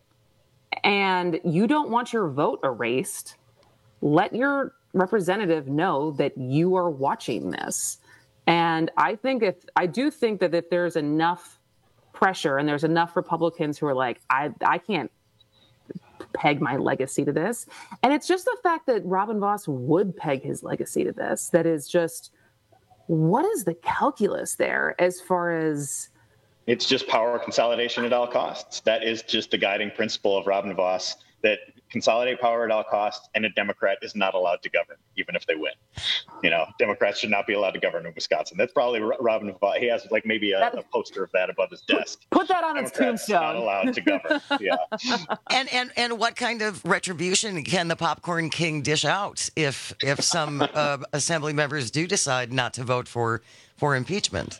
and you don't want your vote erased, let your representative know that you are watching this. And I do think that if there's enough pressure and there's enough Republicans who are like, I can't peg my legacy to this. And it's just the fact that Robin Vos would peg his legacy to this. That is just, what is the calculus there as far as... It's just power consolidation at all costs. That is just the guiding principle of Robin Vos, that consolidate power at all costs, and a Democrat is not allowed to govern, even if they win. Democrats should not be allowed to govern in Wisconsin. That's probably Robin Vos. He has like maybe a poster of that above his desk. Put that on his tombstone. Not allowed to govern. Yeah. And what kind of retribution can the Popcorn King dish out if some assembly members do decide not to vote for impeachment?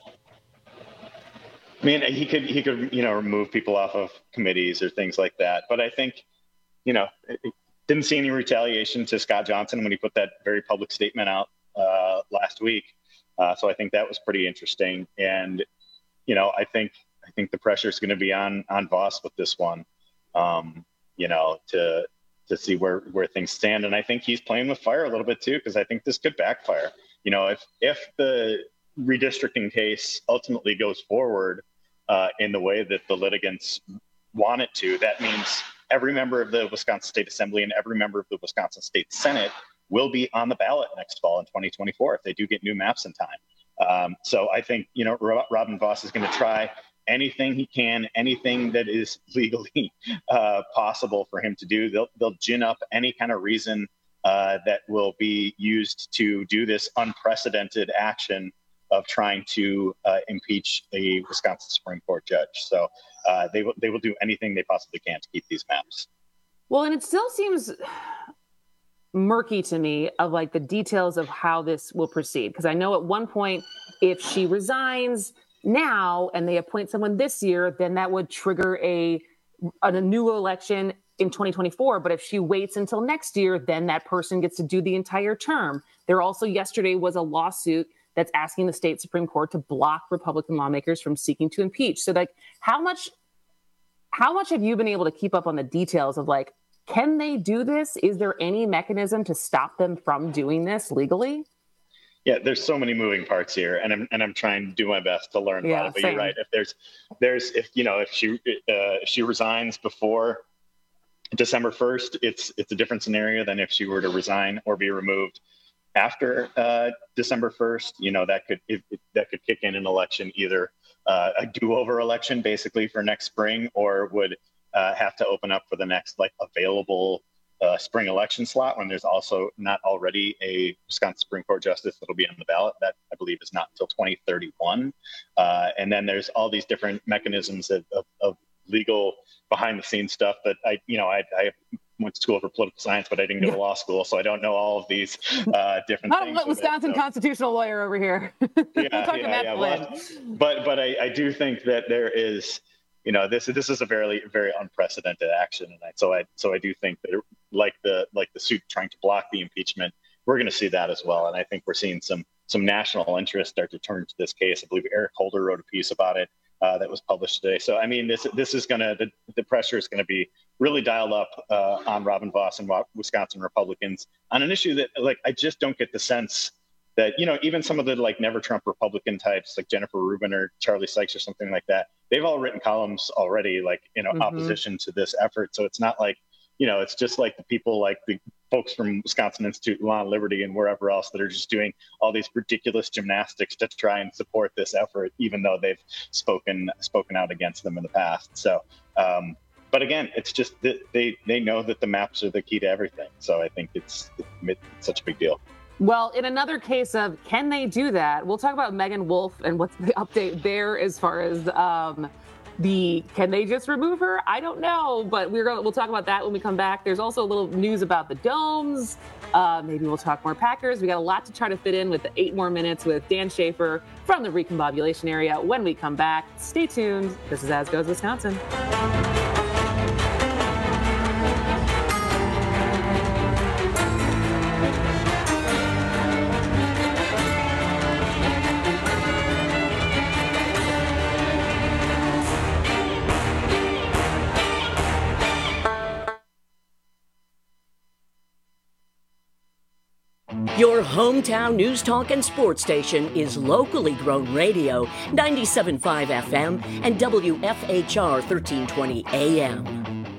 I mean, he could remove people off of committees or things like that. But I think, didn't see any retaliation to Scott Johnson when he put that very public statement out last week. So I think that was pretty interesting. And, I think the pressure is going to be on Vos with this one, to see where things stand. And I think he's playing with fire a little bit too, because I think this could backfire. If the redistricting case ultimately goes forward in the way that the litigants want it to, that means every member of the Wisconsin State Assembly and every member of the Wisconsin State Senate will be on the ballot next fall in 2024 if they do get new maps in time. So I think, Robin Vos is going to try anything he can, anything that is legally possible for him to do. They'll gin up any kind of reason that will be used to do this unprecedented action of trying to impeach a Wisconsin Supreme Court judge. So they will do anything they possibly can to keep these maps. Well, and it still seems murky to me of like the details of how this will proceed. Because I know at one point, if she resigns now and they appoint someone this year, then that would trigger a new election in 2024. But if she waits until next year, then that person gets to do the entire term. There also yesterday was a lawsuit that's asking the state Supreme Court to block Republican lawmakers from seeking to impeach. So like, how much have you been able to keep up on the details of like, can they do this? Is there any mechanism to stop them from doing this legally? Yeah, there's so many moving parts here, and I'm trying to do my best to learn about it. But you're right. If she resigns before December 1st, it's a different scenario than if she were to resign or be removed after December 1st. That could kick in an election, either a do-over election basically for next spring, or would have to open up for the next available spring election slot when there's also not already a Wisconsin Supreme Court justice that'll be on the ballot. That I believe is not until 2031. And then there's all these different mechanisms of legal behind the scenes stuff that I have went to school for political science, but I didn't go to law school, so I don't know all of these different Not things. a Wisconsin constitutional lawyer over here. Yeah. But I do think that there is, this is a very, very unprecedented action, and so I do think that like the suit trying to block the impeachment, we're going to see that as well, and I think we're seeing some national interest start to turn to this case. I believe Eric Holder wrote a piece about it that was published today. So I mean, this is going to the pressure is going to be really dialed up on Robin Vos and Wisconsin Republicans on an issue that I just don't get the sense that even some of the Never Trump Republican types like Jennifer Rubin or Charlie Sykes or something like that, they've all written columns already opposition to this effort. So it's not it's just like the people like the folks from Wisconsin Institute Law and Liberty and wherever else that are just doing all these ridiculous gymnastics to try and support this effort, even though they've spoken out against them in the past. So, but again, it's just that they know that the maps are the key to everything. So I think it's such a big deal. Well, in another case of can they do that, we'll talk about Megan Wolf and what's the update there as far as can they just remove her? I don't know, but we'll talk about that when we come back. There's also a little news about the domes. Maybe we'll talk more Packers. We got a lot to try to fit in with the 8 more minutes with Dan Schaefer from the Recombobulation area when we come back. Stay tuned. This is As Goes Wisconsin. Your hometown news, talk, and sports station is locally grown radio, 97.5 FM and WFHR 1320 AM.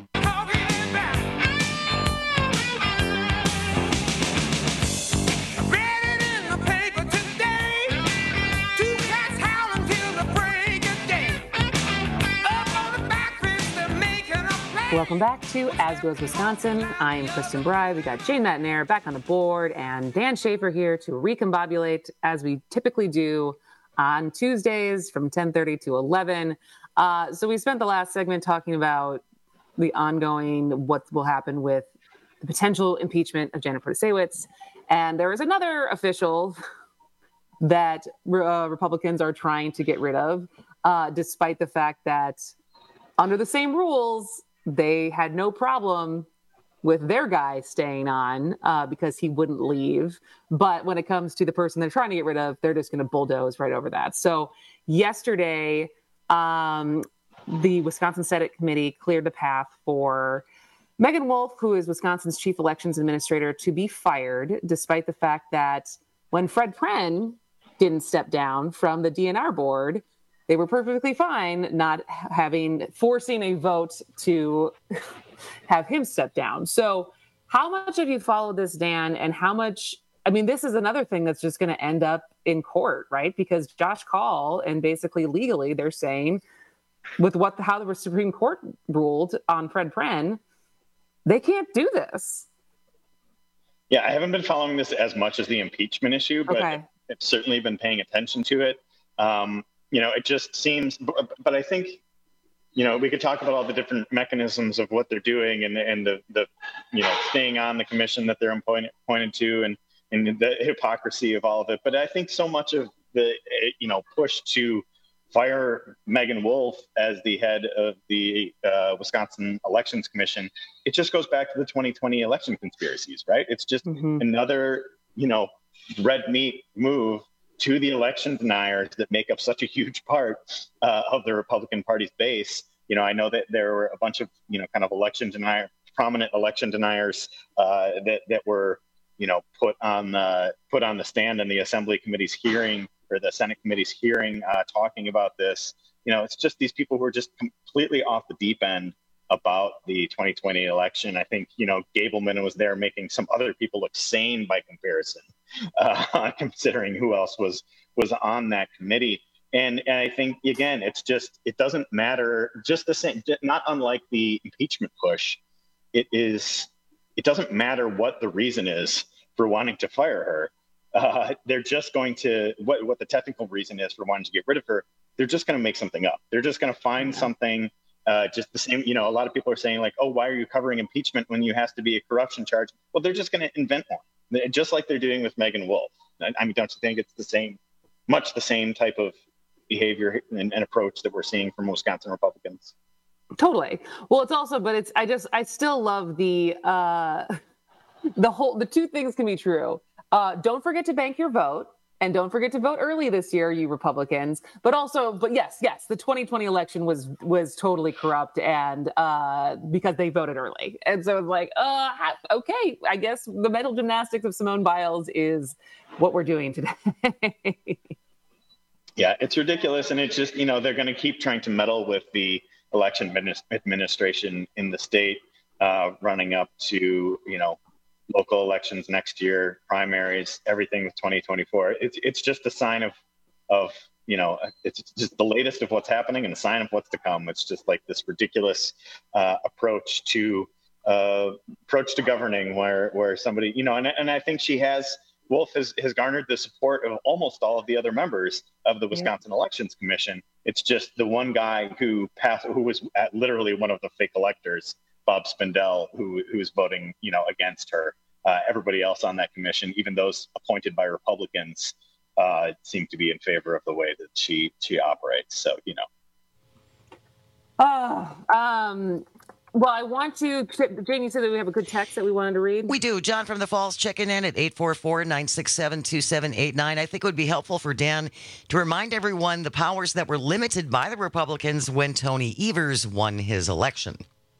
Welcome back to As Goes Wisconsin. I am Kristen Bry. We got Jane Metnair back on the board and Dan Schaefer here to recombobulate as we typically do on Tuesdays from 10:30 to 11. So we spent the last segment talking about the ongoing what will happen with the potential impeachment of Janet Protasiewicz. And there is another official that Republicans are trying to get rid of, despite the fact that under the same rules, they had no problem with their guy staying on because he wouldn't leave. But when it comes to the person they're trying to get rid of, they're just going to bulldoze right over that. So yesterday, the Wisconsin Senate Committee cleared the path for Megan Wolf, who is Wisconsin's chief elections administrator, to be fired, despite the fact that when Fred Pren didn't step down from the DNR board, they were perfectly fine not forcing a vote to have him step down. So how much have you followed this, Dan, and how much, this is another thing that's just going to end up in court, right? Because Josh Kaul, and basically legally, they're saying with how the Supreme Court ruled on Fred Pren, they can't do this. Yeah, I haven't been following this as much as the impeachment issue, but I've certainly been paying attention to it. It just seems, but I think, we could talk about all the different mechanisms of what they're doing and the staying on the commission that they're appointed to and the hypocrisy of all of it. But I think so much of the, push to fire Megan Wolf as the head of the Wisconsin Elections Commission, it just goes back to the 2020 election conspiracies, right? It's just another, red meat move to the election deniers that make up such a huge part of the Republican Party's base. I know that there were a bunch of, kind of prominent election deniers that were, put on the stand in the Assembly Committee's hearing or the Senate Committee's hearing talking about this. It's just these people who are just completely off the deep end about the 2020 election. I think, Gableman was there making some other people look sane by comparison, considering who else was on that committee. And I think, again, it doesn't matter, just the same, not unlike the impeachment push. It doesn't matter what the reason is for wanting to fire her. They're just going to, what the technical reason is for wanting to get rid of her, they're just going to make something up. They're just going to find something Just the same, a lot of people are saying like, oh, why are you covering impeachment when you has to be a corruption charge? Well, they're just going to invent one, just like they're doing with Megan Wolf. I mean, don't you think it's much the same type of behavior and approach that we're seeing from Wisconsin Republicans? Totally. Well, it's also, but I still love the two things can be true. Don't forget to bank your vote, and don't forget to vote early this year, you Republicans. But yes, the 2020 election was totally corrupt, and because they voted early. And so it's like, okay, I guess the mental gymnastics of Simone Biles is what we're doing today. Yeah, it's ridiculous. And it's just, they're going to keep trying to meddle with the election administration in the state, running up to, local elections next year, primaries, everything with 2024. It's just a sign of it's just the latest of what's happening and a sign of what's to come. It's just like this ridiculous approach to governing where somebody, and I think Wolf has garnered the support of almost all of the other members of the Wisconsin Elections Commission. It's just the one guy who was literally one of the fake electors, Bob Spindell, who was voting, against her. Everybody else on that commission, even those appointed by Republicans, seem to be in favor of the way that she operates. So, Well, I want to, Jane, you said that we have a good text that we wanted to read. We do. John from the Falls checking in at 844-967-2789. I think it would be helpful for Dan to remind everyone the powers that were limited by the Republicans when Tony Evers won his election.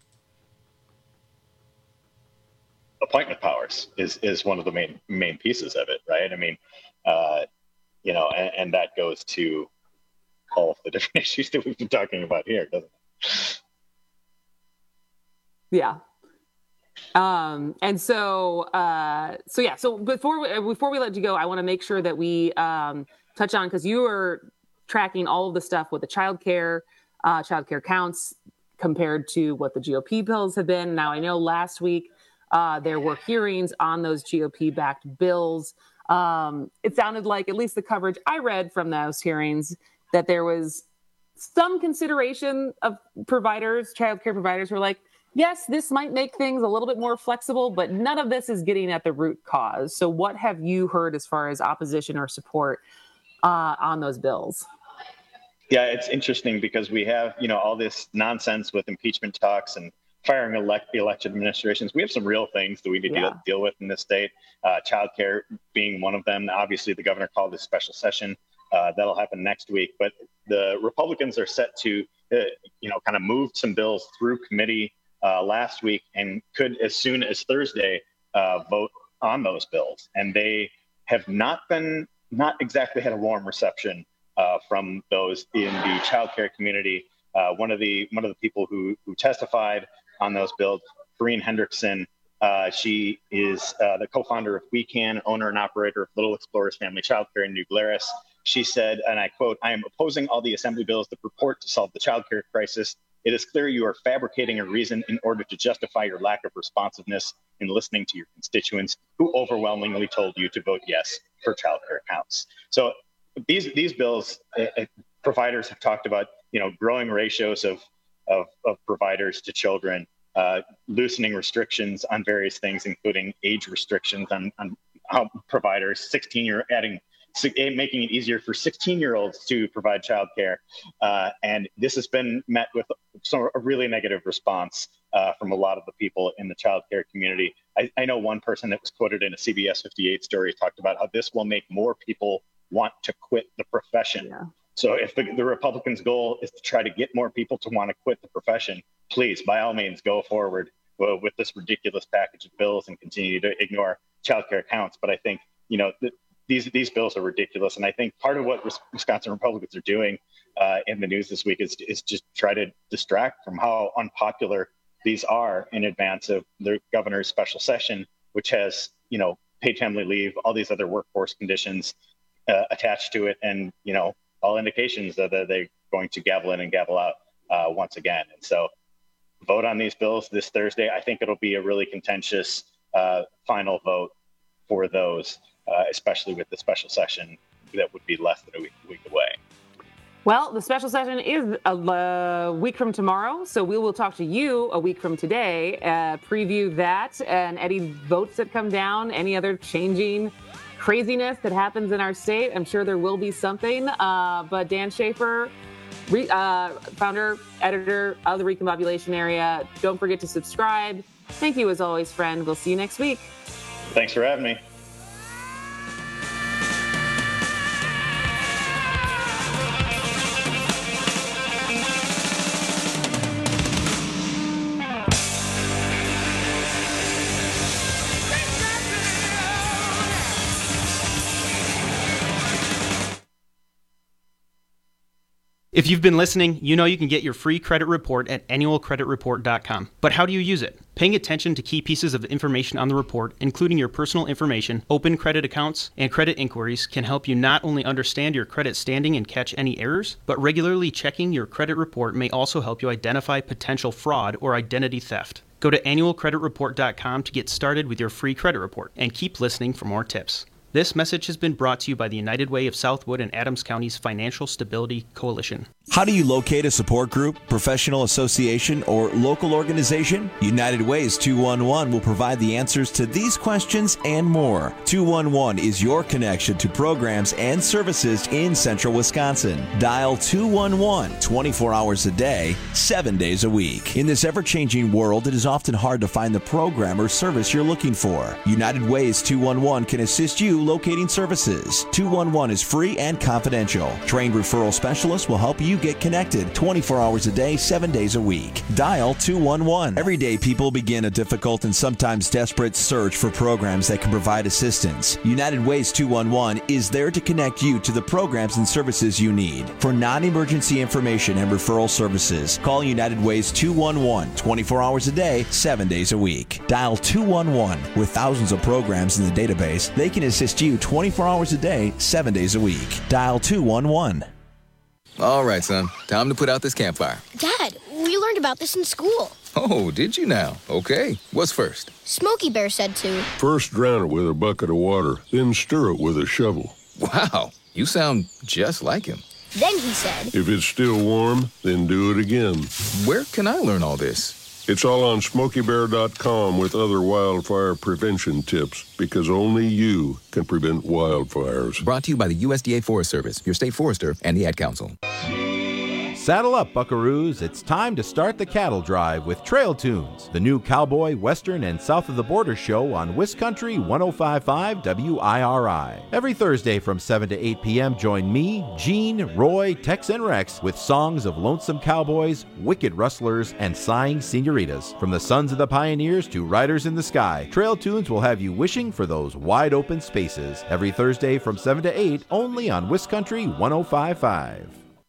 Appointment powers is one of the main pieces of it, right? I mean, and that goes to all of the different issues that we've been talking about here, doesn't it? Yeah. So before we let you go, I want to make sure that we touch on, because you are tracking all of the stuff with the childcare counts compared to what the GOP bills have been. Now, I know last week there were hearings on those GOP-backed bills. It sounded like, at least the coverage I read from those hearings, that there was some consideration of childcare providers who were like, yes, this might make things a little bit more flexible, but none of this is getting at the root cause. So what have you heard as far as opposition or support on those bills? Yeah, it's interesting because we have, all this nonsense with impeachment talks and firing election administrations. We have some real things that we need to deal with in this state. Childcare being one of them. Obviously, the governor called this special session. That'll happen next week. But the Republicans are set to, kind of move some bills through committee last week and could, as soon as Thursday, vote on those bills. And they have not exactly had a warm reception from those in the childcare community. One of the people who testified on those bills, Corrine Hendrickson, she is the co-founder of We Can, owner and operator of Little Explorers Family Childcare in New Glarus. She said, and I quote, "I am opposing all the assembly bills that purport to solve the childcare crisis. It is clear you are fabricating a reason in order to justify your lack of responsiveness in listening to your constituents who overwhelmingly told you to vote yes for childcare counts." So these bills, providers have talked about, growing ratios of providers to children, loosening restrictions on various things, including age restrictions on how providers, making it easier for 16-year-olds to provide childcare. And this has been met with a really negative response from a lot of the people in the childcare community. I know one person that was quoted in a CBS 58 story talked about how this will make more people want to quit the profession. Yeah. So if the Republicans' goal is to try to get more people to want to quit the profession, please, by all means, go forward with this ridiculous package of bills and continue to ignore childcare counts. But I think, these bills are ridiculous. And I think part of what Wisconsin Republicans are doing in the news this week is just try to distract from how unpopular these are in advance of the governor's special session, which has, paid family leave, all these other workforce conditions attached to it. And, all indications that they're going to gavel in and gavel out once again. And so vote on these bills this Thursday. I think it'll be a really contentious final vote for those, especially with the special session that would be less than a week away. Well, the special session is a week from tomorrow, so we will talk to you a week from today, preview that and any votes that come down, any other changing craziness that happens in our state. I'm sure there will be something, but Dan Schaefer, founder, editor of the Recombobulation Area, don't forget to subscribe. Thank you as always, friend. We'll see you next week. Thanks for having me. If you've been listening, you know you can get your free credit report at annualcreditreport.com. But how do you use it? Paying attention to key pieces of information on the report, including your personal information, open credit accounts, and credit inquiries, can help you not only understand your credit standing and catch any errors, but regularly checking your credit report may also help you identify potential fraud or identity theft. Go to annualcreditreport.com to get started with your free credit report, and keep listening for more tips. This message has been brought to you by the United Way of Southwood and Adams County's Financial Stability Coalition. How do you locate a support group, professional association, or local organization? United Way's 211 will provide the answers to these questions and more. 211 is your connection to programs and services in central Wisconsin. Dial 211 24 hours a day, 7 days a week. In this ever-changing world, it is often hard to find the program or service you're looking for. United Way's 211 can assist you locating services. 211 is free and confidential. Trained referral specialists will help you get connected 24 hours a day, 7 days a week. Dial 211. Every day, people begin a difficult and sometimes desperate search for programs that can provide assistance. United Way's 211 is there to connect you to the programs and services you need. For non-emergency information and referral services, call United Way's 211 24 hours a day, 7 days a week. Dial 211. With thousands of programs in the database, they can assist you 24 hours a day, 7 days a week. Dial 211. All right, son. Time to put out this campfire. Dad, we learned about this in school. Oh, did you now? Okay. What's first? Smokey Bear said to. First drown it with a bucket of water, then stir it with a shovel. Wow, you sound just like him. Then he said. If it's still warm, then do it again. Where can I learn all this? It's all on SmokeyBear.com with other wildfire prevention tips, because only you can prevent wildfires. Brought to you by the USDA Forest Service, your state forester, and the Ad Council. Saddle up, buckaroos. It's time to start the cattle drive with Trail Tunes, the new cowboy, western, and south of the border show on Wiscountry 105.5 WIRI. Every Thursday from 7 to 8 p.m., join me, Gene, Roy, Tex, and Rex with songs of lonesome cowboys, wicked rustlers, and sighing senoritas. From the sons of the pioneers to riders in the sky, Trail Tunes will have you wishing for those wide open spaces. Every Thursday from 7 to 8, only on Wiscountry 105.5.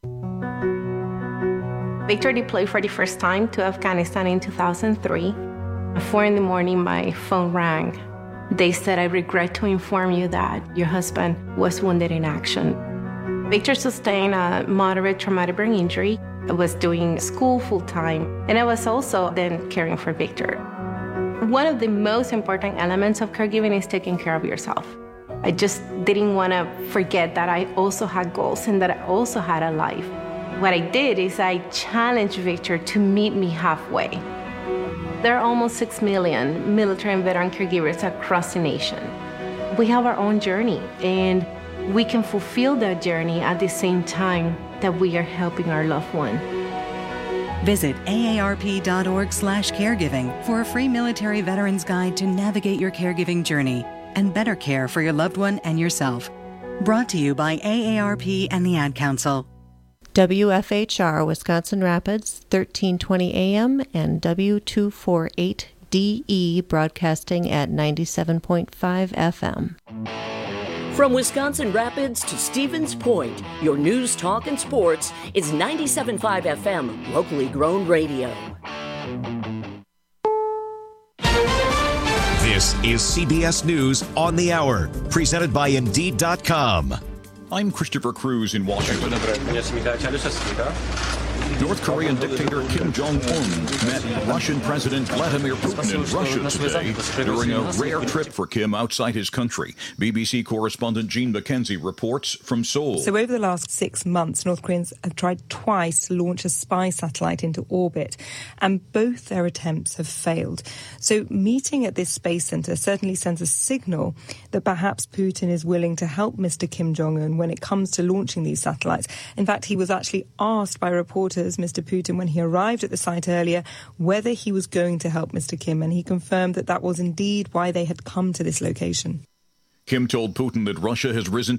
Victor deployed for the first time to Afghanistan in 2003. At 4 in the morning, my phone rang. They said, "I regret to inform you that your husband was wounded in action." Victor sustained a moderate traumatic brain injury. I was doing school full-time, and I was also then caring for Victor. One of the most important elements of caregiving is taking care of yourself. I just didn't want to forget that I also had goals and that I also had a life. What I did is I challenged Victor to meet me halfway. There are almost 6 million military and veteran caregivers across the nation. We have our own journey, and we can fulfill that journey at the same time that we are helping our loved one. Visit aarp.org/caregiving for a free military veterans guide to navigate your caregiving journey and better care for your loved one and yourself. Brought to you by AARP and the Ad Council. WFHR Wisconsin Rapids, 1320 AM and W248DE broadcasting at 97.5 FM. From Wisconsin Rapids to Stevens Point, your news, talk, and sports is 97.5 FM, locally grown radio. This is CBS News on the Hour, presented by Indeed.com. I'm Christopher Cruz in Washington. North Korean dictator Kim Jong-un met Russian President Vladimir Putin in Russia today during a rare trip for Kim outside his country. BBC correspondent Jean McKenzie reports from Seoul. So over the last 6 months, North Koreans have tried twice to launch a spy satellite into orbit, and both their attempts have failed. So meeting at this space center certainly sends a signal that perhaps Putin is willing to help Mr. Kim Jong-un when it comes to launching these satellites. In fact, he was actually asked by reporters, Mr. Putin, when he arrived at the site earlier, whether he was going to help Mr. Kim, and he confirmed that that was indeed why they had come to this location. Kim told Putin that Russia has risen